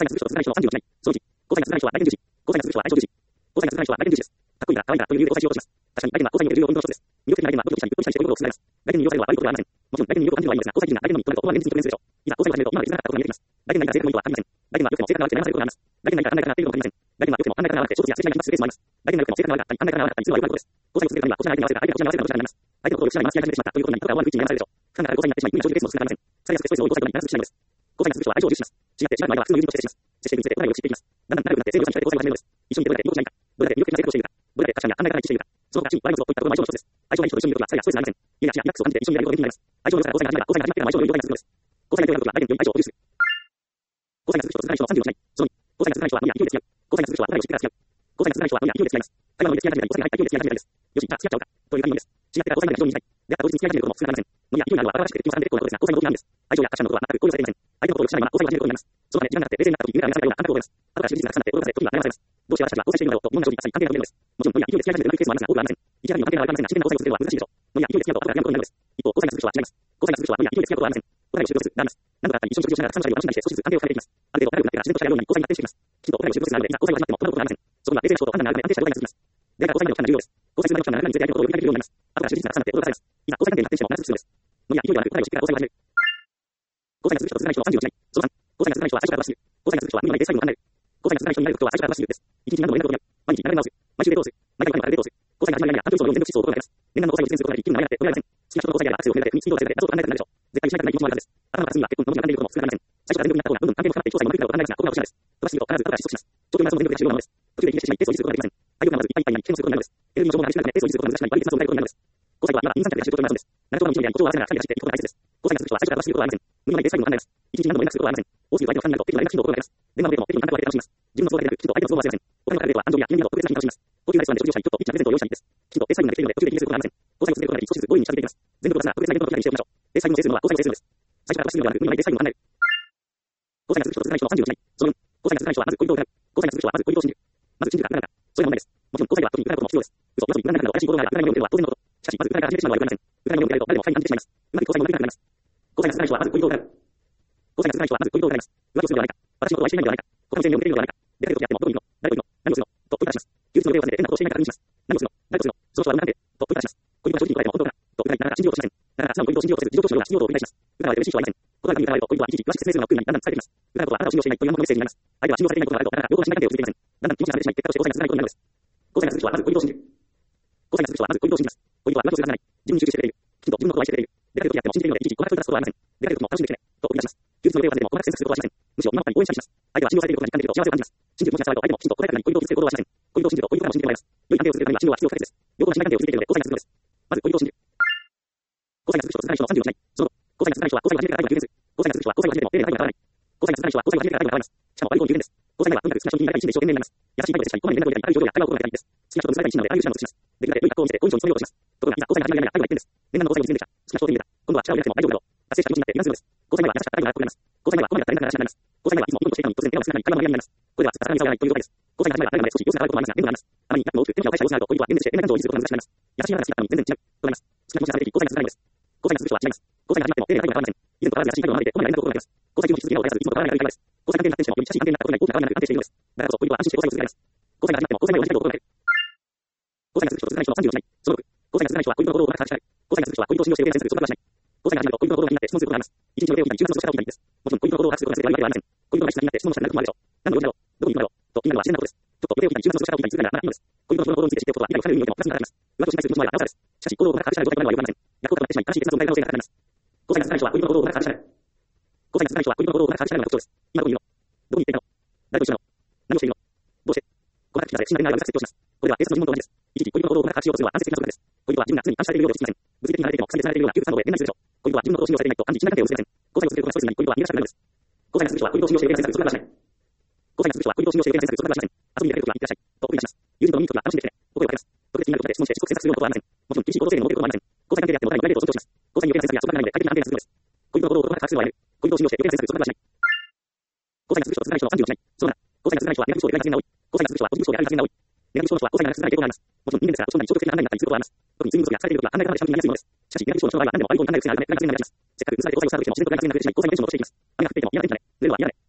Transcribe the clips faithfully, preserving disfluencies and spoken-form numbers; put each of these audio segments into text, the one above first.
サイナス数字のさんじゅういち枚、そのいち、コサイナス数字は来年じゅう時、コサイナス数字は来年じゅう時、コサイナス数字は来年じゅう時です。かっこいいが可愛いがという理由でお差しをします。確かに来年はコサインを得る重要ポイントの一つです。魅力的な来年はごじゅっさいにぶっ飛びしたりしてごことを進めます。来年に要されるは悪いことではありません。もちろん来年に良いと感じるはいいのですが、コサイン的な来年のミットとは現実に直面するでしょう。いざコサインを始めると今まで気づかなかったことが見えてきます。来年何か成功の意図はありません。来年は良くても正確なわけで悩まされることがあります。来年何か考え方が合っているのかわかりません。来年は良くても考え方が合わなくて衝突や正解がなくなるケースもあります。来年が良くても正確なわけがあったり考え方が合わなかったりするのは良くないことです。コサインを続けるためにはこちらの相手が相手がこちらの相手がどちらに合わせるかどちらになります。相手のことを失いますやり始めてしまったということになり、とか思わぬうちに悩まされるでしょう。負荷があるコサインになってしまい、無理に長寿ケースも少なくなりません。腐りやすくてストレスの多いコサインになり、必ずしないのです。コサインの数字は愛情を重視します。違って違うの間は普通の友人として接します。接していくにつれてコサインを知っていきます。だんだん仲良くなって正常さに惹かれコサインを始めるのです。一緒にいてどれだけ居心地がいいか、どれだけ魅力的な生活をしているか、どれだけ確かに考え方が一致しているか、その他チーム、ワイのツボといったことも相性の一つです。相性がいい人と一緒にいるときは疲れやストレスがありません。イライラやリラックスを感じて一緒にやることができるようになります。相性の良さがコサインが始めたらコサインが始まってからも相性の良い状態が続くのです。コサインが良いときは来年より相性を重視する。コサインが続く人と続かない人のさんじゅういち枚、そのに、コサインが続かない人はノリや勢いで付き合う。コサインが続く人はコサインを知ってから付き合う。コサインが続かない人はノリや勢いで付き合います。会話の上で付き合い始めたり、コサインが入った勢いで付き合い始めたりです。よし、じゃあ付き合っちゃおうか。という感じです。違ってからコサインが非常に短い。であった同時に付き合い始めることも少なくなりません。ノリや勢いなどは新しくて気もさんで結構なことですが、コサインの動機なんです。愛情や他者のことは全く考慮されていません。相手のことをよくしないままコサインを始めることになります。そのため時間が経って冷静になった時、夢が見られたような感覚を覚えます。後から真実が重なって驚かせ、時には悩まされます。どうして私たちは交際しているのだろうと、いろんな正直が関係が見えるのです。もちろんノリや勢いで付き合い始めているケースもありますが、多くはありません。一概には関係がわかりませんが、真剣な交際を続けるのは難しいでしょう。ノリや勢いで付き合うと後から嫌なことになるのです。一方、交際が続く人は違います。交際が続く人はノリや勢いで付き合うことはありません。答えを習得する、なります。何度かあったり、一緒に食事をしながらたくさんの会を楽しんだりして、少しずつ関係を深めていきます。ある程度仲良くなってから自然と近いようになり、交際に発展していきます。きちんと答えを習得するので、いざ交際が始まってもこんなことがありません。そこには冷静な思考と判断があるため安定した状態が続きます。でから交際までの期間が重要です。交際するまでの期間が長くにつれて相手のことをより理解できるようになります。後から真実が重なって驚かされます。いざ交際関係に発展しても長続く必要です。ノリや勢いではなく答えを知ってから交際を始める。交際が続く人と続かない人のさんじゅういち枚、そのさん、交際が続かない人は最初から正しく、交際が続く人は無理に最後に考える。交際が続かない人になることは最初から正しくです。一日に何度も連絡を取り合う。毎日並べ直す。毎週デートをする。毎回毎回デートをする。交際が始まる前には誕生日のように全部質素を行います。念願の交際を実現することができるのに悩んで取り合いません。好きな人の交際であれば圧力をかけて不妊治療をされて謎と考えたくなるでしょう。絶対にしないといけない気持ちもあるはずです。頭の片隅には結婚の文字が並んでいることも少なくありません。最初から全力になった方がどんどん関係も深まって調査にもできるか分からないですが、ここが落とし穴です。正しすぎると必ず後から失速します。ちょうど今その全力で重要なのです。途中で気にしてしまいペースを維持することができません。相手がまずいっぱいいっぱいになり危険をすることになるのです。エネルギーの情報が激しくなくてペースを維持することが難しくなり悪い結末を迎えることになるのです。交際は今は二、三着で走ることになるのです。長丁場の道のりや歩調を合わせながら二人で走っていくことが大切です。交際が続く人は最初から正しいことはありません。無理にないペース配分も考えます。一日に何度も連絡することはありません。多すぎる相手の負担になると適度な連絡頻度を心がけます。電話のデートも適度に感覚を上げて楽しみます。自分の都合だけでなく、きちんと相手の都合を忘れません。お金のかかるデートは誕生日や記念日など特別な日に楽しみます。高級なレストランで食事をしたり、ちょっとピッチャープレゼントを用意したりです。きちんとペース配分ができているので途中で気にすることがありません。交際を続けることができ少しずつ強引に近づいていきます。全部プラスな特別なイベントの時だけにしておきましょう。ペース配分を制するのは交際を制するのです。最初から正しすぎるのではなく、無理にないペース配分を考える。交際が続く人と続かない人のさんじゅういち枚、そのよん、交際が続かない人はまず恋人を疑う。交際が続く人はまず恋人を信じる。まず信じるか疑うか、そういう問題です。もちろん交際では特に疑うことも必要です。嘘、よそに疑うなど怪しい行動があれば疑いの目を向けるのは当然のこと。しかし、まず疑いから始めてしまうのは良くありません。疑いの目を向けられると誰でも不快に感じてしまいます。うまく交際もうまくいかなくなります。交際が続かない人はまず恋人を疑う。交際が続かない人はまず恋人を疑います。浮気をするのではないか、私のことを愛していないのではないか、他の生命を向けているのではないか、出かける時であってもどこにいるの、誰といるの、何をするの、と問いただします。休日の上を重ねて変なことをしていないか確認します。何をするの、誰とするの、その人はどんな関係、と問いただします。恋人が正直に答えても本当か、と疑いながら信じようとしません。なかなか素直に恋人を信じようとせず、事情聴取のような信用とを繰り返します。疑われている真実はありません。答えが疑われると恋人は一時詳しく説明するのを苦になり、だんだん疲れてきます。疑うことはあなたを信用していないという暗黙のメッセージになります。相手は信用されていないことがあるとなかなか両方が信頼関係を築いていません。だんだん気持ちが離れてしまい、結果として交際が続かないことになるのです。交際が続く人はまず恋人を信じる。交際が続く人はまず恋人を信じます。恋人は浮気をするはずがない。自分に集中してくれている。きちんと自分のことを愛してくれている。出かける時であっても信じているので、いちいち告白を出すことはありません。出かける時も楽しんできてね、と送り出します。休日の上を重ねても告白選択することはしません。むしろ今までに応援したりします。相手は信用されていることが実感できると幸せを感じます。信じる気持ちが伝わると相手もきちんと答えたからに恋人を傷つける行動はしません。恋人を信じると恋人からも信じてもらいます。良い関係を続けるためには信用は必要不可欠です。両方が信頼関係を築いているので交際が続くのです。まず恋人を信じる。交際が続く人と続かない人のさんじゅういち枚、その後、交際が続かない人は交際を始めてから愛が急減する。交際が続く人は交際を始めても丁寧な愛が変わらない。交際が続かない人は交際を始めてから愛が変わらます。しかも割と急減です。交際にはとにかく好きな人に見られたい一心で一生懸命になります。優しい態度でしかこまめに連絡を入れたり、ある情報や会話を行われたりです。好きな人と結ばれたい一心なのである優秀なことをします。できるだけ良い格好を見せて好印象に努めようとします。ところがいざ交際が始まる前には愛は一変です。念願の交際を実現できた。好きな人を手に入れた。今度は力を入れなくても大丈夫だろう。達成した気持ちになって油断するのです。交際前は優しかった愛が長くなります。交際前はここまでだったら連絡が話になります。交際前はいつもいいことしていたのに突然電話を少なくなり会話のやりになります。これはつかさらに差がないということです。交際が始まる前は誰かで少し様子が変わることもありますが、念があります。あまりになくも多く手のひらを返した様子があると恋人は現実して連絡上を維持することが難しくなります。優しい話が好きだったのに全然違う。となります。好きな気持ちが出てき、交際が続かないのです。交際が続く人は違います。交際が始まっても丁寧な愛が変わらない。以前と変わらず優しい態度を守ってこまめな連絡を行います。交際中にし続けるのを絶やさずいつもと変わらない軽い会話です。交際関係に発展してもより親しい関係になったことに大きな変わりなく安定しているのです。だからこそ恋人は安心して交際を続けられます。交際が始まっても交際前を同じ態度を心がける。交際が続く人と続かない人のさんじゅういち枚、そのろく、交際が続かない人は恋人の行動をうまく把握しない。交際が続く人は恋人を信用して予定に対する束縛はしない。交際が始まると恋人の行動が気になって質問することがあります。一日の予定を決めたり、週末のしたら起きたりです。もちろん恋人の行動を把握することが全て悪いわけではありません。恋人が質問になって質問の下になることもあるでしょう。何の用事だろう、どこにいるのだろう、と気になるのは自然なことです。ちょっと予定を決めたり、週末のしたら起きたりするならまだいいのです。恋人の行動について知っておくことは未来を変える意味においてもプラスになります。浮気をしないする気持ちの前はなおさらです。しかし、行動をうまく把握しない状態までは良くありません。逆効果となってしまい、正しい結末を迎える可能性が高くなります。交際が続かない人は恋人の行動をうまく把握しない。交際が続かない人は恋人の行動をうまく把握しないのが特徴です。今どこにいるの、どこに行っているの、誰と一緒なの、何をしているの、どうして、告白的なで信頼ない愛が設定をします。これでは警察の疑問と同じです。一時恋人の行動をうまく把握しようとするのは安定的な姿です。恋人は自分が常に監視されているようで落ち着きません。物理的に離れていても完全に離れているような窮屈さなどで連絡するでしょう。恋人は自分のことを信用されていないと暗示信頼関係を結びません。交際を続けることがストレスになり、恋人は逃げ出したくなるのです。交際が続く人は恋人を信用して予定に対する束縛はしない。交際が続く人は恋人を信用して予定に対する束縛はしません。遊びに出かけるときは行ってらっしゃいと送り出します。友人と飲みに行くときは楽しんできてねと声をかけます。特別気になることで質問してしつこく選択するようなことはありません。もちろん厳しい行動制限を設けることもありません。交際関係であっても誰にもプライベートを尊重します。交際に予定の選択や束縛がないので快適な関係が続くのです。恋人の行動をうまく把握するのはやめる。恋人を信用して予定に対する束縛はしない。交際が続く人と続かない人のさんじゅういち枚、そのなな、交際が続かない人はネガティブ思考で愛が発言が多い。交際が続く人はポジティブ思考で愛が発言が多い。ネガティブ思考の人は交際が長く続かない傾向があります。もちろん人間ですから、年々で消極的な考えになったりすることはあります。特に睡眠不足や疲れているときは考え方までちゃんと見やすいのです。しかし、ネガティブ思考の人の場合は何でも悪いことに考える癖があるため、考えが癖になります。せっかく崩されて交際をスタートしても自然とこれが続かなくてしまい、交際のモチベーションも落ちていきます。雨が降っていても嫌な天気だね。濡れるは嫌だね。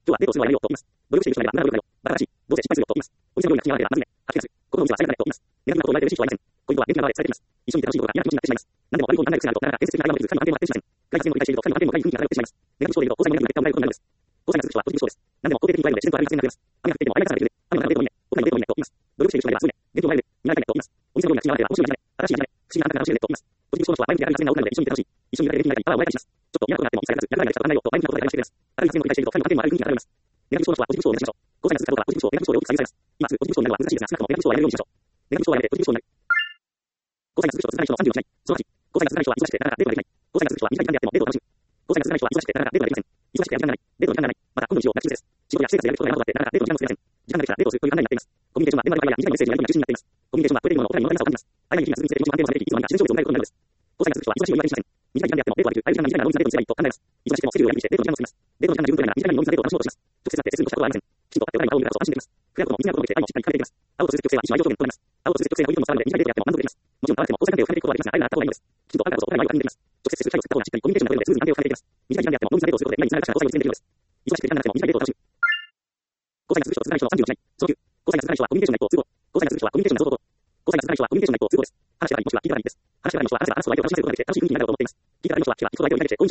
今日はデートをするのはやめようと言います。努力している人ならなら努力だよ。バカらしい。どうせ失敗するよと言います。お店の料理が気になっていれば真面目。吐き出す。このお店は最悪だねと言います。ネガティブなことを言われて嬉しい人はいません。恋人は元気な側で伝えています。一緒にいて楽しいことが嫌な気持ちになってしまいます。何でも悪いことにならない癖があると、なかなか建設的な会話もできず、彼の安定も発展しません。外発言を理解していると、彼の安定も外に雰囲気が漂ってしまいます。ネガティブ思考でいると、交際もなく結果を迎えることになるのです。交際が続く人はポジティブ思考です。何でも肯定的に捉えるので自然と悪い発言が増えます。雨が降っていても雨がさられている。雨の中のデートもいいね。僕らのデートもいいねと言います。努力している人がいればすぐね。デートをもらえる。見られたいねと言います。お店の料理が口に合わせれば面白いね。新しいね。不思議な感覚が楽しいねと言います。ポジティブ思考の人は前向きで明るい発言が多くなるので一緒にいて楽しい。一緒にいられる元気になりパワーをもらえたりします。ちょっと嫌なことがあっても一切やらず、やらないなら仕方がないよと前向きなことで会話してくれます。明るい発言を繰り返していると彼の安定もある雰囲気が漂います。ネガティブ思考の人はポジティブ思考を目指しましょう。交際が続くかどうかはポジティブ思考、ネガティブ思考をよく下げされます。今すぐポジティブ思考になるのは難しいですが、少なくともネガティブ思考はやめるようにしましょう。ネガティブ思考はやめてポジティブ思考になる。交際が続く人は続かない人のさんじゅうろくない。そのはち。交際が続かない人は忙しくてなかなかデートができない。交際が続く人は短い時間であってもデートを楽しむ。交際が続かない人は忙しくてなかなかデートができません。忙しくてやる時間がない。デートの時間がない。また今度の日をなくしです。仕事や私生活でやることが山ほどあってなかなかデートの時間が作れません。時間ができたらデートをするという考えになっています。コミュニケーションは電話の会話や短いメッセージやり取りが中心になっています。コミュニケーションはこれで今のお互いに問題なさを感じます。相手に気になするにつれてもしも安定もされていき、いつの間にか自然消滅を迎えることになるのです。交際が続く人は忙しいを言い訳しません。短い時間であってもデートができる。相手時間が短いならノイズなデートにすればいいと考えます。忙しくてもスケジュールをやりくりしてデートの時間を作ります。デートの時間が十分くらいなら短いならノイズなデートを楽しもうとします。直接会って接することはありません。きちんと会ってお互いの顔を見るからこそ安心できます。暗いことも気になることも見せて愛もしっかり感じていきます。青と続く曲線は一種の愛情表現となります。青と続く曲線は恋人の差なので短いデートであっても満足できます。もちろん合わせても交際関係を深めていくことはできますが、愛があった方がいいのです。きちんと会うからこそお互いの愛を感じていきます。直接接する機会を作った方がしっかりコミュニケーションが取れるのでスムーズに関係を深めていきます。短い時間であってもノイズなデートをすることで何につながるかしら交際を実践できるのです。忙しくて簡単な交際を実践できるのです。交際が続く人は続かない人は愛があった方がいいのです。交際が続く人はさんじゅうよん歳。そのきゅう。交際が続かない人はコミュニケーションがないと都合。交際が続く人はコミュニケーションが都合。交際が続かない人はコミュニケーションがないと都合です。話がありもしくは聞いたらいいです。話がありもしくは話せば話すほど相手を楽しませることができて楽しい雰囲気になると思っています。聞いたらいいもしくは聞くこと相手を理解してコミュニケーションにつながると思っています。もちろん話すことも聞くことも大事です。コミュニケーションの不足になるのは良くありません。話してからいい、聞いたらいいはどちらであってもコミュニケーションがないとどちらであってもコミュニケーションが不足になるので、話してからいい、聞いたらいいは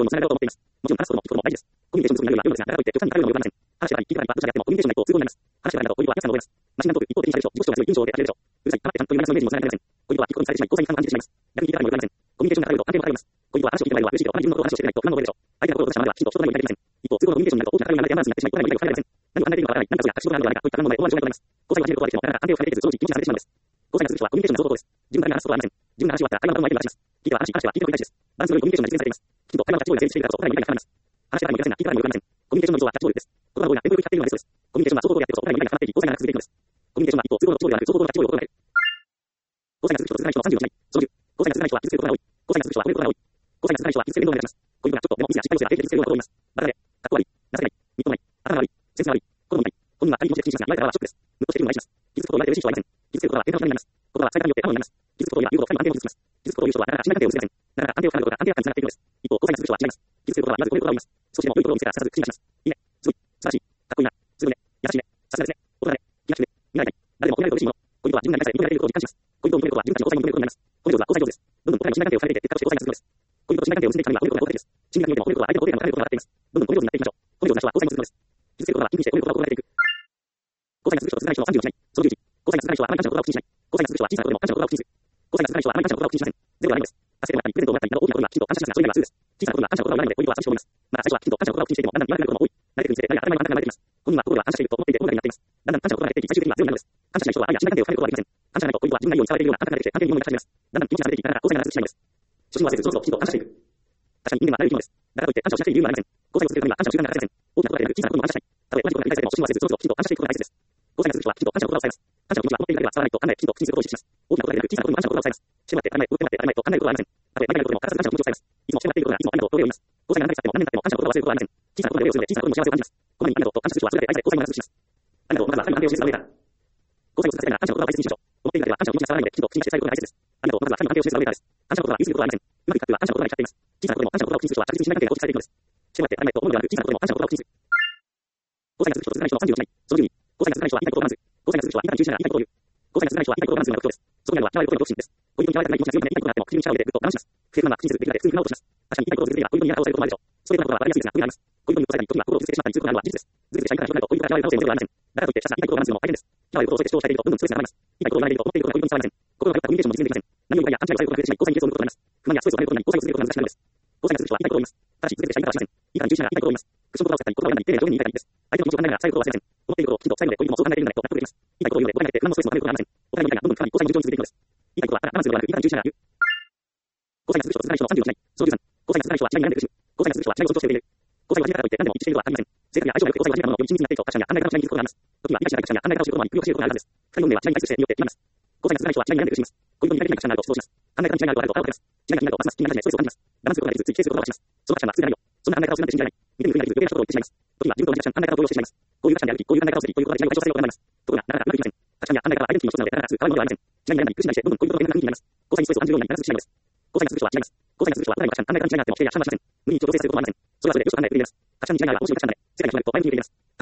と都合になります。話してからいいだと恋人は皆さんの覚えます。マシンガントーク、一方的にされるでしょ。自己主張が強い、印象で当たれるでしょ。うるさい、黙ってたんというマイナスのイメージにもつながりません。恋人は聞くことにされてしまい、交際に感じてしまいます。逆に聞いたらいいのではありません。コミュニケーションが偏ると関係も偏ります。恋人は話を聞いてもらえれば嬉しいけど、あまり自分のことを話をしてくれないと不満の覚えるでしょう。相手の心を落としたままではきちんと人となりを抱えていません。一方、都合のコミュニケーションになると大きな壁になって山になってしまい、お互いの理解を深められません。何を考えているのかわからない、何かそうや隠し事があるのではないかといった不満の問題、大案障害となります。交際を始めることはできても、なかなか安定を深めていけず、そのうち気持ちが離れてしまうのです。交際が続く人はコミュニケーションが相当です。自分から話すことはありません。自分が話し終わったら会話の相手に話します。聞いては話し、話は聞いての繰り返しです。バランスの良いコミュニケーションが実現されています。きちんと会話がキャッチボールが成立しているからこそ、お互いの理解が深まります。話してからもいけませんが、聞いてからもいけません。コミュニケーションの溝はキャッチボールです。言葉の多いが全部よく聞っているのでそうです。コミュニケーションは相当であってこそ、お互いの理解が深まっていき、交際が続いていくのです。コミュニケーションは一方、都合のキャッチボールである相当のキャッチボールを行う。交際が続く人と続かない人のさんじゅうろく歳。そのじゅう。交際が続かない人は傷つけることが多い。交際が続く人は惚れることが多い。交際が続かない人は傷つける面倒を目立ちます。恋人がちょっとでもミスや失敗をすれば平気で傷つけるようなことを言います。バカで、かっこ悪い、情けない、みっともない、頭が悪い、センスが悪い、心も痛い。本人は他人気持ちで気にしますが、言われた側はショックです。ムッとしているのを愛します。傷つくことを言われて嬉しい人はいません。傷つけることは喧嘩のためになります。言葉は伝え方によって刃物になります。傷つくことを言えば言うほど二人の安定を崩します。傷つくことを言う人はなかなか信頼関係を結びません。なかなか安定を深めることが安定感につながっているのです。一方、交際が続く人は違います。傷つけることはまずこういうことがあります。少しでも良いところを見せたらさっさと口に出します。いいね、すごい、素晴らしい、かっこいいな、すごいね、優しいね、さすがですね、大人だね、気が利くね、見られたい、誰でも見られると嬉しいもの。恋人は自分が理解され、認められていることを実感します。恋人を認めることは自分たちの交際に認めることになります。この上手は交際上手です。どんどんお互いの信頼関係を深めていって、結果として交際が続くのです。恋人と信頼関係を結んでいくためには褒めることが効果的です。信頼関係においても褒めることは相手の肯定感を高めることが分かっています。どんどん褒めるようになっていきましょう。褒めるような人は交際に続くのです。傷つけることは禁止して褒めることが行われていく。交際が続く人と続かない人のさんじゅうろく歳。そのじゅういち。交際が続かない人はあまり感謝の言葉を口にしない。交際が続く人は小さなことでも感謝の言葉を口にする。交際が続かない人はあまり感謝の言葉を口にしません。ゼロではないのです。助けてもらったり、プレゼントをもらったりなど大きなことにはきちんと感謝しますが、それには普通です。小さなことには感謝の言葉を言わないので恋人は寂しく思います。また最初はきちんと感謝の言葉を口にしていても、だんだん言わなくなることも多い。慣れてくるにつれて、何が当たり前の感覚が流れています。本人は心は感謝していると思っていて、物語になっています。だんだん感謝の言葉が減っていき、最終的にはゼロになるのです。感謝しない人は愛や信頼関係を深めることができません。感謝がないと恋人は自分がいいように伝われているような感覚が出てきて、関係に物が始めます。だんだん気持ちが出ていきながら交際が続くしまいます。初心はせず、どうぞきちんと感謝していく。確かに人間は慣れる生き物です。だからといって感謝をしなくていい理由はありません。交際を続けるためには感謝の習慣が欠かせません。大きなことではなく小さなことも感謝したい。たとえ同じことが繰り返されても初心はせず、どうぞきちんと感謝していくことが大切です。交際が続く人はきちんと感謝の言葉を伝えます。感謝の気持ちは思っているだけでは伝わらないと考え、きちんと口にすることを意識します。大きなことではなく小さなことにも感謝の言葉を伝えます。してもらって当たり前、打ってもらって当たり前と考えることはありません。たとえ何がないことでも必ず感謝の気持ちを伝えます。いつもしてもらっていることがいつもありがとうとお礼を言います。交際が何年経っても何年経っても感謝の言葉を忘れることはありません。小さなことでお礼をするので小さなことの幸せを感じます。こまめにありがとうと感謝する人はそれだけ愛され交際も長続きします。ありがとう、まずは二人の安定を示すためだ。交際を続けたいなら感謝の言葉を大切にしましょう。思っているだけでは感謝の気持ちが伝わらないので、きちんと口に出して伝えることが大切です。ありがとう、まずは二人の安定を示すためです。感謝の言葉は言い過ぎることはありません。うまくいくかっては感謝の言葉に浸っています。小さなことでも感謝の言葉を口にする人は着実に信頼関係が構築されていくのです。してもらって当たり前と思うのではなく小さなことでも感謝の言葉を口にする。交際が続く人と続かない人のさんじゅうろく歳。そのじゅうに。交際が続かない人は言いたいことを話す。交際が続く人は言いたい中心なら言いたいことを言う。交際が続かない人は言いたいことを話すのが特徴です。そこにあるのは嫌われることに独身です。恋人に嫌われたくない気持ちが強いため言いたいことがあっても口にしちゃうのでぐっと我慢します。不正不満は口にするべきだで普通に直とします。確かに言いたいことを続ければ恋人に嫌われたことをされることもあるでしょう。ストレートなことは分かりやすいですが、無理があります。恋人に答えたり時には心を傷つけてしまったりすることがあるのは事実です。ずるずるした言い方をしないと恋人が嫌われる可能性もゼロではありません。だからといってひたすら言いたいことを我慢するのも大変です。嫌われることを全て主張しているとどんどんストレスが上がります。言いたいことを言わないでいると思っていることが恋人に伝わりません。心が弱ったコミュニケーションも実現できません。何を言うかや勘違いをされることが増えてしまい、交際に結を生むことが難しくなるのです。交際に続く人は言いたいことを言います。交際が続く人は言いたいことを言います。ただし続けてしないからしません。いいから重視ながら言いたいことを言います。口の言葉を使ったり言葉を選んだり丁寧に上手に言いたいです。相手の気持ちを考えながら最後を忘れません。思っていることをきちんと伝えるので恋人もそう考えているのでと納得できます。言いたいことを言うので声が出て不安のストレスもためることがありません。お互いの理解がどんどん深まり交際に順調に続いていくのです。言いたいことはただ我慢するのではなく言い方に重視しながら言う。交際が続く人と続かない人のさんじゅうろく歳。そのじゅうさん。交際が続かない人は違いに悩んで苦しむ。交際が続く人は違いを尊重している。交際を始めたからといって何でも一致しているとは限りません。性格や相性が良く交際が始めたものをより親密になっていくと確かに案内が違いに気づくことがあります。時には理解しない確かに案内が教えることもあり、工夫を教えることがあるはずです。二人の運命は違いに対する性によって決まります。交際が続かない人は違いに悩んで苦しみます。恋人に理解できない確かになると想像します。考え方に違いがあるとあると腹を立てます。違いが気になるとますます気になるためストレスを感じます。我慢することができずつい否定することがします。その確かには普通でないよ。そんな考え方をするなんて信じられない。見て見ぬふりができず余計なことを言ってしまいます。時には自分と同じ確かに考え方を動揺してしまいます。こういう確かにである時、こういう考え方をする時、こういうことが違いを解消されることになります。ところがなかなかうまくいきません。確かには考え方はアイデンティティの一つなのでなかなかすぐ変わるものではありません。違いに悩んだり苦しんだりしてどんどん恋人と変な雰囲気になります。交際にストレスを感じるようになり長続きしないのです。交際が続く人は違います。交際が続く人はお互いの確かに考え方に違いがあっても否定や反論しません。無理に調整させることもありません。それはそれでよしと考えているだけです。確かに違いがあれば面白い確かになれ。世界が広がると前向きに見ています。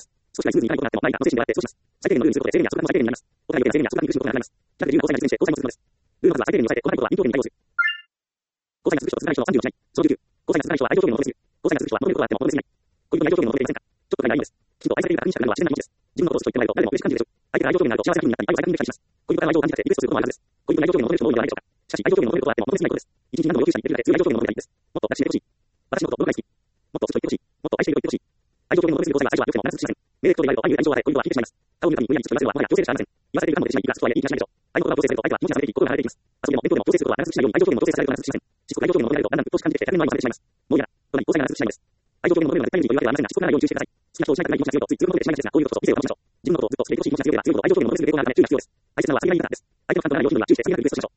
ます。少しはスムーズにいかないことがあっても、毎日の精神であって、そうします。最低限のルールにすることで、制限や通過も最低限になります。お互いの制限や通過に苦しむことがなくなります。キャラでルールの交際が実現して、交際も進むのです。ルールの数は最低限に抑えて、交際ことは臨機応変に対応する。交際が続く人と続かない人のさんじゅうをしない。そのじゅうきゅう。交際が続かない人は愛情表現を求めすぎる。交際が続く人は求めることがあっても求めすぎない。恋人に愛情表現を求めていませんか？ちょっとくらいがいいです。きちんと愛されているか確認したくなるのは自然な気持ちです。自分のことをずっと言ってもらえると誰も嬉しく感じるでしょう。相手が愛情表現になると幸せな気分になったり、愛を再確認できたりします。恋人から愛情を感じたくてリクエストすることもあるはずです。恋人に愛情表現を求める人も多いのではないでしょうか。しかし愛情表現を求めることがあっても求めすぎないことです。一日何度も要求者に言ってるだけ、強い愛情表現を求めていいです。もっと抱きしめてほしい。私のことどのくらい好き？もっとずっと言ってほしい。もっと愛していると言ってほしい。愛情表現を求めすぎる交際は愛情は良くてもならずしません。命令口調で言われると愛に愛情を与え、恋人は引いてしまいます。顔を見るたびに無理やりきつく言わせるのはもはや強制でしかありません。言わせている感も出てしまい、いくらストはやりいい気がしないでしょう。愛の言葉を強制すると相手は気持ちが冷めていき、心が離れていきます。遊びでも勉強でも強制することはならずしないように愛情表現も強制されるとならずしません。しつこく愛情表現を求められるとだんだん鬱陶しく感じてきて、100年の愛に忘れてしまいます。もう嫌だ。となり交際がならずしないのです。愛情表現を求めるのは絶対無理というわけではありませんが、しつこくならないように注意してください。好きな人を失いたくない気持ちが強いとついつい自分のことでしまいがちですが、こういうことと異性を保ちましょう。自分のことをずっと好きでいてほしい気持ちが強いのは強いほど愛情表現を求めすぎる傾向があるため注意が必要です。愛しているのは遊びがいいんだです。相手の感覚がないように注意して次なるリクエストしましょう。交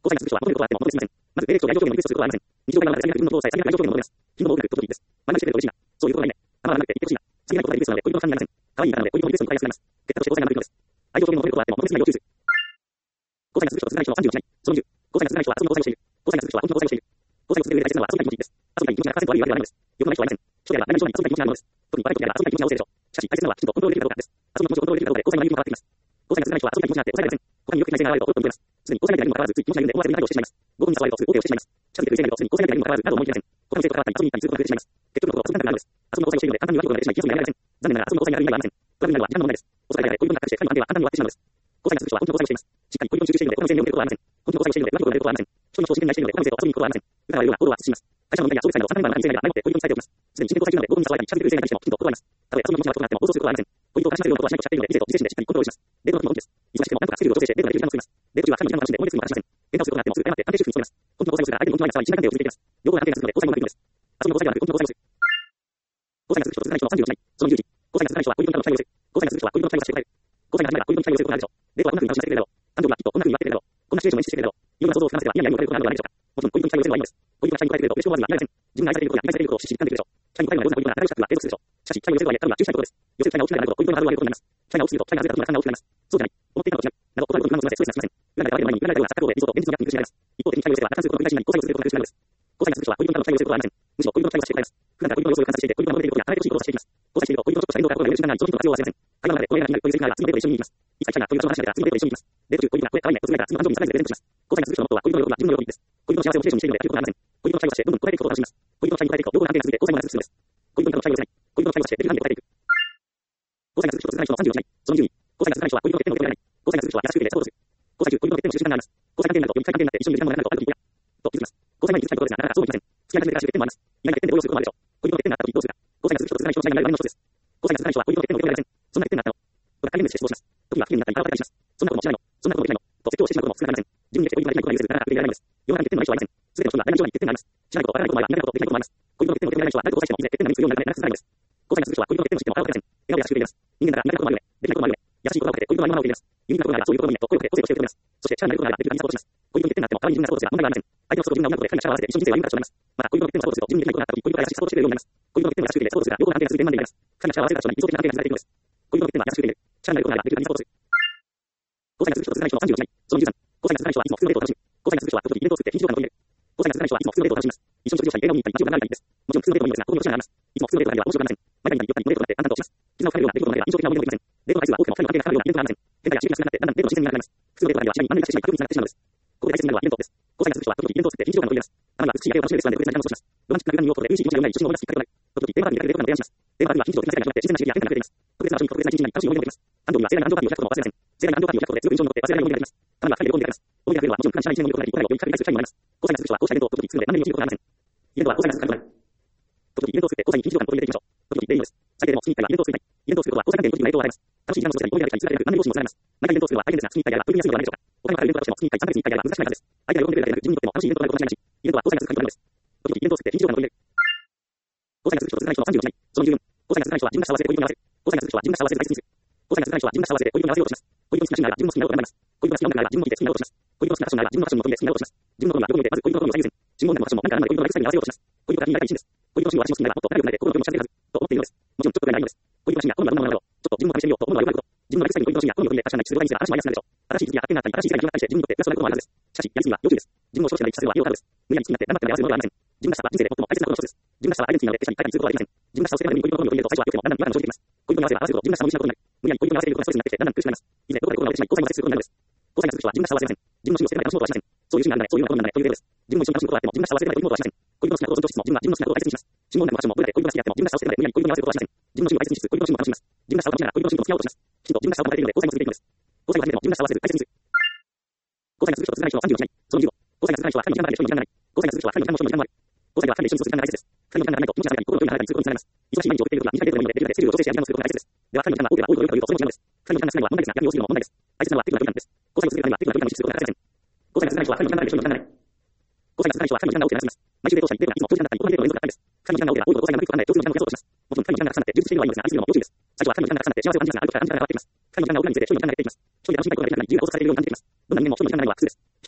誤差にする人は求めることはあっても求めすぎません。まず、米国と外条件のリクエストすることはありません。日常会話の中で自分のことをさえ下げない条件を求めます。頻度も多く、ときです。真似してると嬉しいな。そういうことないね。あまりなくて言ってほしいな。次ないことがリクエストなので、恋人のファンになりません。可愛いからなので、恋人のリクエストに答えやすくなります。結果として誤差が悪いのです。愛情表現の求めることはあっても求めすぎないを注意する。誤差にする人と少ない人のさんじゅうよんしない。そのにじゅう。誤差にする人は遊びの誤差をしている。誤差にする人は本当の誤差をしている。誤差にする上で大切なのは遊びたい気持ちです。遊びたい気持ちがひゃくパーセントあるわけではないのです。欲のない人はいません。初では何々人に遊びたい気持ちがあるのです。特に若い時では遊びたい気持ちが旺盛でしょう。しかし、大切なのはきちんとコントロールできるかどうかです。遊びの気持ちをコントロールできるかどうかで誤差の内容も変わってきます。誤差にするない人は遊びたい気持ちがあって抑えられません。他によく改善があると、と思います。すでに誤差内であるにもかかわらず、つい気持ちが緩んで思わずに態度をしてしまいます。ごふんに誘われると、大手をしてしまいます。近づけてる以前でついに誤差内であるにもかかわらず、など思い切れません。他の生徒が関わったり、遊びに行ったりすることが増えてしまいます。結局のところ、遊びたくなるのです。遊びの誤差をしているので、簡単に浮気をしてしまい、気が済みやられません。残念ながら、遊びの誤差にある意味はありません。浮気になるのは時間の問題です。おそらく恋人になったりして、彼の安定は簡単に終わってしまうのです。誤差にする人は本当の誤差をしています。しっかり恋人に集中しているので、他の性に触れることはありません。本当の誤差をしているので、浮気を触れることはありません。人の人を真剣に愛しているので、他の性と遊びに行くことはありません。疑われるような行動は慎みます。会社の飲み会や送別会などさんねんまえの異性愛が前もって恋人に伝えておきます。すでに一年交際中なので、ごふんに誘われたり近づける異性に対してもきちんと断ります。たとえ遊びの気持ちが異なっても放送することはありません。恋人を悲しませるようなことはしないとおっしゃっているので、異性と自制心でしっかりコントロールします。デートの日も同じです。忙しくても何とかスケジュールを調整してデートができる時間を作ります。デート中は彼の時間を楽しんで思い出すにも話しません。喧嘩をすることがあってもすぐ謝って安定主婦に努めます。本当の誤差をするが相手の本当の愛が伝わり信頼関係を築いていきます。両方が安定が続くので交際もできるのです。遊びの誤差ではなく本当の誤差をする。誤差にする人と続かない人のさんじゅうよんしない。そのにじゅういち。誤差にする人は恋人の対応をする。誤差にする人は恋人の対応をして答える。誤差に始めれば恋人の対応をすることがあるでしょう。デートはどんな風に楽しませてくれるだろう。誕生日はきっとどんな風に祝ってくれるだろう。こんなシチュエーションを演出してくれるだろう。いろんな想像を膨らませては嫌にやりを変えることがあるのではないでしょうか。もちろん恋人に対応するのはいいのです。恋人が期待に応えてくれると嬉しく思わずにはいられません。自分が愛されていることや愛されていることをしっかり実感できるでしょう。期待に応えるような恋人が新しくはデートするでしょう。しかし、期待を寄せるとはいえ、多分は注意したいことです。寄せる期待が大きくなると恋人のハードルを上げることになります。期待が大きすぎると期待が外れた時に負担が大きくなります。そうじゃない。思っていたのと違う。など、断ることに不満を持たせストレスがしません。裏で相手の前に裏で相手の前にサッカーボールで理想と現実のギャップに苦しめられます。一方的に期待を寄せれば、なかなかすることの繰り返しになり、誤差をすることが苦しめられます。誤差にする人は恋人の期待を寄せることはありません。むしろ恋人の期待をして答えます。普段から恋人の様子を観察していて、恋人が求めていることや離れてほしいことをしていきます。誤差していると恋人のちょっとした変動が心が揺れる瞬間があり、その人の活用を忘れません。会話の中で恋愛が気になるという設定があれば、次のデートで一緒に行きます。いつか来たら恋人の話が出たら次のデートで一緒に行きます。デート中恋人が声可愛いねとつぶやいたら次の誕生日にサプライズでプレゼントします。誤差にする人のモットーは恋人の喜びは自分の喜びです。恋人の幸せをモチベーションにしているので、やることがありません。恋人の期待をしてどんどん答えていくことを楽しみます。恋人の期待に応えていくと両方が安定が続いて交際も長く続くのです。恋人の期待を寄せない。恋人の期待をしてできる範囲で答えていく。誤差にする人と続かない人のさんじゅうよんしない。そのにじゅうに。誤差にする人は恋人の欠点を認められない。誤差にする人は優しくでサポートする。誤差中恋人の欠点を知る時間があります。誤差関係になると、より深い関係になって一緒にいる時間も長くなるとある時にと気づきます。誤差前に気づきたいことですが、なかなかそうもいきません。付き合い始めから知る欠点もあります。意外な欠点で動揺することもあるでしょう。恋人の欠点があった時どうするか。誤差にする人と続かない人の違いが何の一つです。誤差にする人は恋人の欠点を認められません。そんな欠点があったの。とか、改善して質問します。時には不機嫌になったり、腹を立てたりします。そんなことも知らないの。そんなこともできないの。と説教をしてしまうことも少なくありません。自分にできて恋人ができないことが許せるなら悪意でやらないのです。世の中に欠点のない人はいません。すべての人が誰々に欠点があります。知らないこと、わからないこと、苦手なこと、できないこともあります。恋人の欠点を認められない人は誰と交際してもいずれ欠点が見つかるようになるため長く続かないのです。誤差にする人は恋人の欠点を知っても腹を立てません。笑顔で優しくでいます。人間だから苦手なこともあるよね。できないこともあるよね。優しい言葉をかけて恋人の前に守っています。ユニークなことがあればそういうことにねと声をかけて個性として受け止めます。そして、チャラになることがあればできるだけサポートします。恋人の欠点があっても可愛い自分がサポートすれば問題がありません。相手の外自分が女の子で彼がシャワーを合わせて一緒に人生を歩みからします。また、恋人の欠点をサポートすると自分にできないことがあった時、恋人が優しくサポートしてくれるようになります。恋人の欠点を優しくでサポートするが両方が安定が続いて満足になります。彼がシャワーを合わせた人に理想的な関係が築かれていくのです。恋人の欠点は優しくできる。チャラになることがあればできるだけサポートする。誤差にする人と続かない人のさんじゅうよんしない。そのにじゅうさん。誤差にする人はいつも普通のデートを楽しむ。誤差にする人は時々イベントを作って非日常感を取り入れる。誤差にする人はいつも普通のデートを楽しみます。一緒に食事をしたり映画を見に行ったりラジオが流れたりです。もちろん普通のデートもいいのですが、ここに落とし穴があります。いつも普通のデートだけでは面白くありません。前に言ったり酔ったりデートになって淡々とします。絆を深めるような出来事があれば印象的な思い出もできません。デートの回数は多くても彼の関係が深くなりません。デートの回数が多くてもふたりの関係が深くなるような変化や刺激が少なくなってだんだんデートの自然がなくなります。変化や刺激が少なくなってだんだんデートの自然がなくなります。普通のデートはでは試合に何年デートしてしまい、確認になってしまい、確認になってしまうのです。ここで大切なのはイベントです。ここで大切なのはイベントをするとイベントはイベントです。誤差にする人は時々イベントを作って非日常感を取り入れます。あまりは美しい夜景を楽しめるレストランで特別な時間を過ごします。ロマンチックな空間に身を置くことで優しい気持ちが生まれ、一緒に思い出すきっかけとなる。時々電話番組でデート感を提案します。電話番組は非日常的な世界が始まって自然な刺激や変化が増えています。特別な場所に特別な一日に楽しい思い出を持っています。誕生日は盛大な誕生パーティーを開くことも忘れません。盛大な誕生パーティーを開くことで強く印象に残って忘れられない思い出ができます。たまにはふたりで旅行に出かけます。思い出が増えるのはもちろん感謝一年の喜びに心がより深く理解する機会にもなります。誤差にする人はこうしたイベントを時々作るので何年も一度ことがありません。イベントは誤差にすることがない。時々イベントを作って誤差に非日常感を取り入れていきましょう。時々でいいのです。最低でも月にいっかいはイベントを作りたい。イベントをすることは誤差関係に時々の影響を与えます。楽しい時間を過ごしたり、思い出ができたり、疲れがなく何年もしもつられます。毎回イベントをするのは大変ですが、月にいっかいやれば取り組みやすいのではないでしょうか。他にもあるイベントだとしても月にいっかい、さんかげつにいっかいやれば難しくないからです。相手が喜んでくれるだけで十分にとても難しいはずです。イベントは誤差にする環境ではない。誤差にする人は時々イベントを作って非日常感を取り入れる。誤差にする人と続かない人のさんじゅうよんしない。そのじゅうよん。誤差にする人は自分が幸せで恋人に合わせる。誤差にする人は自分が幸せで大切にする。誤差にする人は自分が幸せで恋人に合わせようとします。恋人の好きな人になれば自分の好きなことになります。恋人が好きな音楽ならば自分の好きで好きなことをします。恋人の好きなファッションならば自分のファッションにも飛んで好きなことをします。自分の好みはどこにいてまず恋人の好みを最優先。自分の好みもファッションも何かあるので恋人のライフスタイルに合わせようとします。恋人が気になればいいんです。恋人の趣味を私も好きになればもっと仲良くなれて心の距離も近づけるはずと思っているのです。もちろんちょっとぐらいないのです。恋人の趣味がどんなものなのだろう。ちょっと自分も試してみようと思うのは良くないこと。自分のライフスタイルに恋人の趣味が好みを組んで確かな一致する場合にすら嵐もマイナスになるでしょう。新しい気づきや発見があったり、新しい世界に広がったりして自分にとってプラスとなることもあるはずです。しかし、やりすぎは要注意です。自分を少しでも一致させるは家を買うです。無理やり好きになって頑張っても合わせるものではありません。自分らしさは人生で最も大切なことの一つです。自分らしさはアイデンティティなので、決して一回にすることはできません。自分らしさを捨てるために恋人の好みを取り入れると最初は良くてもだんだん違和感が生じてきます。恋人に合わせれば合わせると自分らしさを失うことになる。無理やり恋人に合わせることがストレスになってきてだんだん苦しくなります。以前どこかで心が折れてしまい、誤差に合わせることになるのです。誤差にする人は自分らしさを忘れません。自分の趣味を捨てるまで楽しもうとはしません。そういう趣味があるならそういうようなことになるならというレベルです。自分も一緒に楽しむことがあっても自分らしさを忘れるまで恋人はしません。恋人の好きなことを尊重しつつも自分は自分の好きなことを大切にします。信号でもファッションもどれだけ恋人が好きであっても自分らしさを捨てるまで無理やり恋人に合わせることはしません。自分の趣味を大切にしつつ恋人の趣味も楽しみます。自分らしさを楽しみながら恋人の趣味と付き合おうとします。きちんと自分らしさを守れているので交際も続けていくのです。交際を始めても自分らしさを忘れず大切にする。誤差にする人と続かない人のさんじゅうよんしない。そのじゅうご。誤差にする人は二人の時間があって一人の時間がない。誤差にする人は二人の時間も一人の時間もある。誤差では二人で一緒に過ごす時間が大切です。二人の時間がないと気持ちが離れたり心の距離が離れたりすることにつながります。忙しい毎日を送っている時は短いデートでもいいのでできるだけスケジュールを調整してや時間を作ることが大切です。では二人の時間が多ければ多いほど良いというとそれも違うんです。二人の時間が少ないのは問題ですが、やりをするのも問題です。大切なのは適度な距離感です。誤差にするためには適度な距離感を実施することが大切です。誤差にする人は二人の時間がないと一人の時間がない。誤差にする人は二人の時間が多くて悩みます。毎週デートをしたり、デートがいつも長時間だったり、他のデートの連続だったりです。二人の時間が多ければ多いほど誤差になることはないと数時間の時間を増やそうとします。もちろん二人の時間がたくさんあって充実しているのはいいのですが、ありすぎるのも要注意です。最初は二人の時間がたくさんあって幸せを感じながら、ある時から感じながら変わっていきます。二人の時間が多くなるにつれて一人の時間が減っていきます。一人で楽しみたいことができなくなり、自由な交差されるようになっていきます。どんなにでも一人の時間がないのは苦です。一人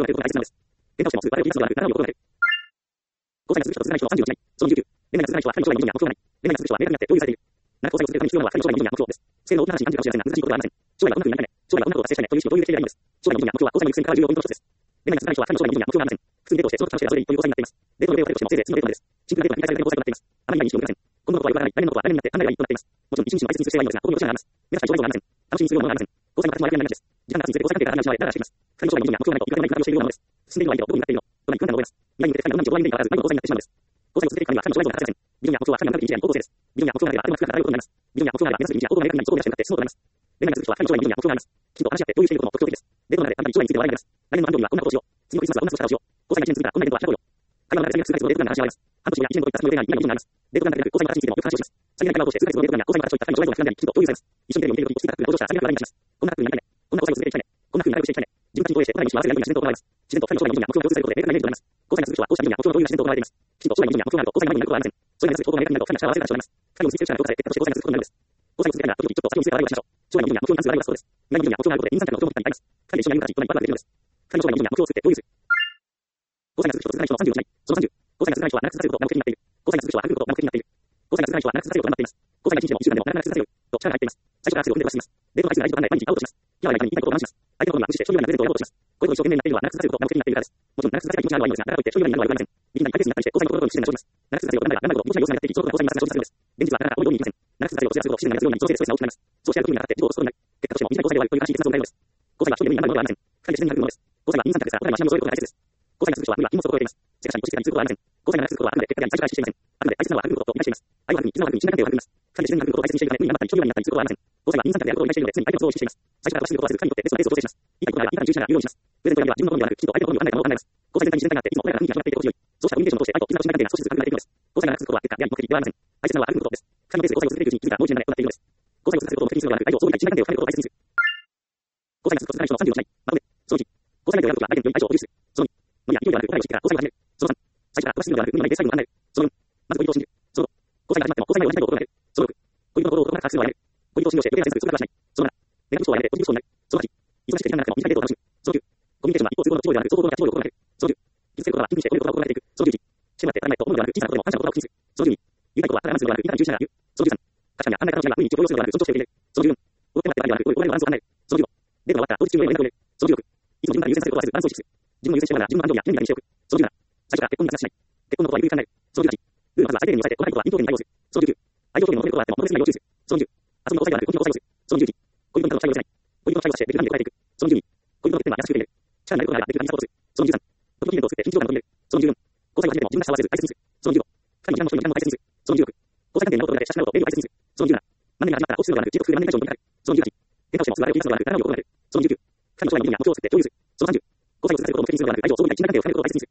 がれることが大切なのです。電動車もスーパーレオリアスがあるからを心がける。交際が続く人と少ない人のさんじゅうはち枚。そのじゅうきゅう。恋愛が続く人は彼の将来の夢や目標がない。恋愛が続く人は明確になって共有されている。長く交際を続けるために必要なのは彼の将来の夢や目標です。性能大きな話に感じるかもしれませんが難しいことはありません。将来はどんな風になりたいね。将来はどんなことを達成したいねという意識を共有できていればいいのです。将来の夢や目標は交際の行く末から重要ポイントの一つです。恋愛が続かない人は彼の将来の夢や目標がありません。普通にデートをしてその時楽しければそれでいいという交際になっています。デートのデートをされるとしてもせいぜい次のデートまでです。シンプルデートが繰り返されるだけの交際となっています。あまりに意識を向けません。今後のことはよくわからない。来年のことは来年になって考えればいいとなっています。もちろん一日の毎日にする必要はないのですが、ここに落ちがあります。皆さんに将来像がありません。楽しみにするようなものがありません。交際の形もあやふやになりがちです。時間が経つにつれて交際関係がだんだん失われ、だらだらしています。彼の将来の夢や目標がないといくらでもいくらでもしているようなものです。進んでいるのはいいけど、どこになっているのと何か不安な思います。未来に向けて彼の何日を終わりにできたらず、何も交際になってしまうのです。交際を続けていくためには彼の将来像が欠かせません。ビジョンや目標は彼の長く一年の行動性です。ビジョンや目標があれば、あれも少なくなることになります。ビジョンや目標があれば、目指す道や行動が明確にそこを目指して向かって進もうとなります。恋愛が続く人は彼の将来のビジョンや目標があります。きちんと話し合って共有していることも特徴的です。デートの中であなたに将来について笑いがあります。来年の安藤にはこんなことをしよう。次のクリスマスはこんな過ごし方をしよう。交際がいちねん続いたらこんなイベントは開こうよ。会話の中で数ヶ月のデートプランが話し合われます。半年後やいちねん後といった先の予定が今のビジョンになります。デートプランだけでなく交際の形についてもよく話をします。先に何かをして数ヶ月のデートプランや交際の形といった彼の将来像が不安であり、きちんと共有されます。一緒にテレビを見ているとき、ポストが登場したら先に話題になります。こんな風になりたいね。こんな交際を続けていきたいね。こんな風に仲良くしていきたいね。自分たちに投影して、お互いに幸せなやりとりや自然と行われます。自然と彼の将来のビジョンや目標が共有されることで明確なイメージとなります。交際が続く人はこうしたビジョンや目標の共有が自然と行われています。交際のビジョンや目標がどういう自然と行われています。きちんと将来のビジョンや目標があると交際の意味がなくなることはありません。そういうのが続くことが明確になると彼の幸せな人になるのです。交際が続く人は明確になると彼の幸せな人になるのです。交際を続けていくためには時々ちょっと先を見せて笑いをしましょう。将来のビジョンや目標に関する笑いはそうです。未来のビジョンや目標があることで、人間関係の目標になります。二人で一緒に歩む形、こんなにワクワクできるのです。二人の将来のビジョンや目標を作って共有する。交際が続く人と続かない人のさんじゅうはち枚。そのさんじゅう。交際が続かない人は長く続かせることが目的になっている。交際が続く人は長くことが目的になっている。交際が続かない人は長く続かせることが待っています。交際がいちにちでもいっしゅうかんでも長く続かせると力が入っています。最初からすぐお手で渡します。デートの回数が大事と考え、毎日会おうとします。今は何かに言いたいことを話します。相手のことには無視して、そういうようなプレゼントを選ぼうとします。こういうことを一生懸命になっているのは長く続かせることが目的になっているからです。もちろん長く続かせたい気持ちがあるはいいのですが、だからといってそういうようになるのは良くありません。右に大ペースになったりして、交際の心に不自然な生じます。長く続かせることが長いが長いこと、もちろん様子がやっていき、そのことが交際にまさに生じさせるのです。現実はなかなか思うようにいきません。長く続かせることを知らせることを不自然なやつように、女性ストレスが大きくなります。そうしてやることになって自動を落とすことになる。結果としても短い交際で終わるという悲しい結末を迎えるのです。交際は一人でになるものではありません。二人で自然になるものです。交際は二人三脚ですが、お互いの足並みを揃えることが大切です。交際が続く人は無理は荷物を揃えています。しかし、に個室に通ることはありません。交際が長く続くことはあくまで結果であり、最初から意識していません。あくまで大切なのは育むことと理解しています。愛を育み、絆を育み、信頼関係を育みます。二人で自然になることを大切にしているため、無理に余ったり、距離がなったりすることはありません。交際は二人三脚であることを理解しているので、常に相手のことを意識しています。最初から正しいことはせず、彼にとってベストなレースを調整します。言いたいことがあれば、いいから重視しながら言うようにします。プレゼント選びは自分の好みではなく、きちんと相手の好みを考えたものを考えます。交際全体に自然体があって、いつも穏やかな雰囲気が広がっていること強い。そうしたコミュニケーションを通して、愛と絆の信頼関係が少しずつ深くなっていくのです。交際が長く続くことは結果であり、目的ではありません。大切なのは歩むことです。二人のペースで交際を続けていくうちに、気づいたもう一年まで行っているのです。交際を続けることを目的にするのではなく、愛と相互に信頼関係を深めることを大切にする。交際が続くことがない人のさんじゅうよん枚。まとめ。そのいち。交際相手を選ぶときは相手により愛情を保有する。そのに。ノリや勢いではなく、答えを知ってから交際を始める。そのさん。最初から私するのではなく、無理になりで最後に考える。そのよん。まずポイントを信じる。そのご。 交際が始まっても交際内容に態度を心がける。そのろく、恋人の行動を男が把握するのはやめる。恋人を信用して、上からセンスを通過はしない。そのなな、ネガティブ思考はやめてポジティブ思考になる。そのはち、忙しくて時間がなくても短いデートを楽しむ。そのきゅう、コミュニケーションは一方通行の不都合ではなく双方向のキャッチボールを心がける。そのじゅう、傷つけることは緊急して恋の言葉を心がけていく。そのじゅういち、してもらって当たり前と思うのではなく小さなことでも感謝の言葉を口にする。そのじゅうに、言いたいことはただ話すのではなくインターに注意しながら言う。そのじゅうさん、価値観や考え方の違いは無理に一応強要するのではなく尊重して受け入れる。そのじゅうよん、踊って待ってばかりではなく恋のバランスを考える。そのじゅうご、デートが終わったら当日中の恋の連絡を入れる。そのじゅうろく、いつも自分から優先させることはせずバランスを意識する。自分を優先しながら自分の安全や権利にしておく。そのじゅうなな、最初から結婚に話しない。結婚のことはゆっくり考える。そのじゅうはち、ルールはまずは最低限に抑えて、細かいことは臨機応変に対応する。そのじゅうきゅう、愛情表現の求めることがあっても特別な要求する。そのじゅう、遊びの交際ではなく本気の交際をする。そのじゅういち、恋人の態度を採用しない。恋人の態度をしてできる範囲で答えていく。そのじゅうに、恋人の欠点は優しく受け入れる。力のないことがあればできる限りサポートする。そのじゅうさん、時々イベントを作って緊張感を求める。そのじゅうよん、交際を始めても自分が下はせず大切にする。そのじゅうご、二人の時間も人の時間も大切にする。そのじゅうろく、交際関係に直人を見られて親しくなることを礼儀を大切にする。そのじゅうなな、何年が始まったら大きくするのではなく持続する何年以上の問題。そのじゅうはち、喧嘩をしてもすぐあれを言い出すのではなく体を心がける。そのじゅうきゅう、二人の将来の夢や目標を作って共有する。そのさんじゅう、交際を続けることを目的にするのではなく愛情を相互に対信頼関係を深めることを大切にする。